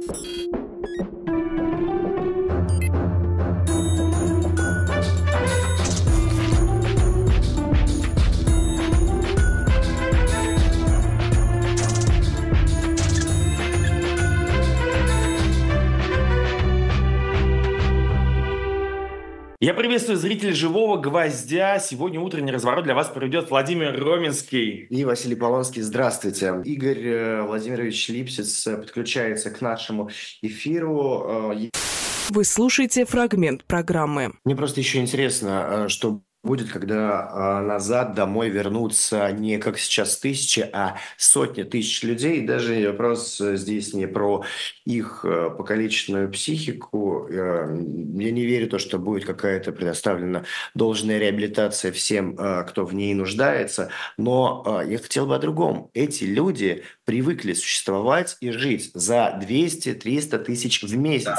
Я приветствую зрителей «Живого гвоздя». Сегодня утренний разворот для вас проведет Владимир Роминский. И Василий Полонский. Здравствуйте. Игорь Владимирович Липсиц подключается к нашему эфиру. Вы слушаете фрагмент программы. Мне просто еще интересно, что будет, когда назад домой вернутся не как сейчас тысячи, а сотни тысяч людей. Даже вопрос здесь не про их покалеченную психику. Я не верю в то, что будет какая-то предоставлена должная реабилитация всем, кто в ней нуждается. Но я хотел бы о другом. Эти люди привыкли существовать и жить за 200-300 тысяч в месяц.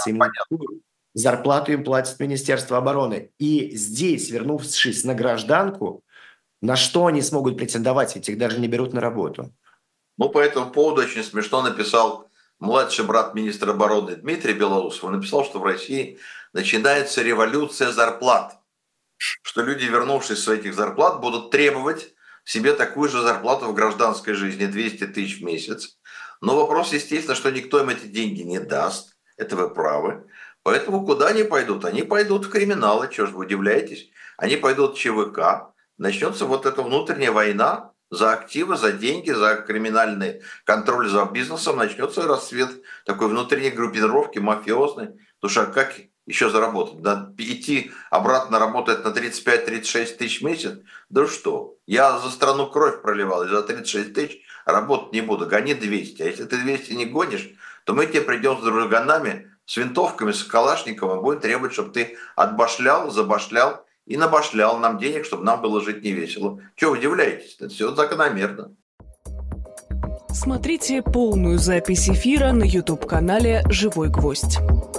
Зарплату им платит Министерство обороны. И здесь, вернувшись на гражданку, на что они смогут претендовать, ведь их даже не берут на работу? Ну, по этому поводу очень смешно написал младший брат министра обороны Дмитрий Белоусов. Он написал, что в России начинается революция зарплат. Что люди, вернувшись с этих зарплат, будут требовать себе такую же зарплату в гражданской жизни, 200 тысяч в месяц. Но вопрос, естественно, что никто им эти деньги не даст. Это вы правы. Поэтому куда они пойдут? Они пойдут в криминалы, чего же вы удивляетесь? Они пойдут в ЧВК. Начнется вот эта внутренняя война за активы, за деньги, за криминальный контроль за бизнесом. Начнется расцвет такой внутренней группировки мафиозной. Потому что как еще заработать? Надо идти обратно работать на 35-36 тысяч в месяц? Да что? Я за страну кровь проливал, и за 36 тысяч работать не буду. Гони 200. А если ты 200 не гонишь, то мы тебе придем с друганами, с винтовками, с калашниковым, будем требовать, чтобы ты отбашлял, забашлял и набашлял нам денег, чтобы нам было жить невесело. Чего вы удивляетесь? Это все закономерно. Смотрите полную запись эфира на YouTube-канале «Живой гвоздь».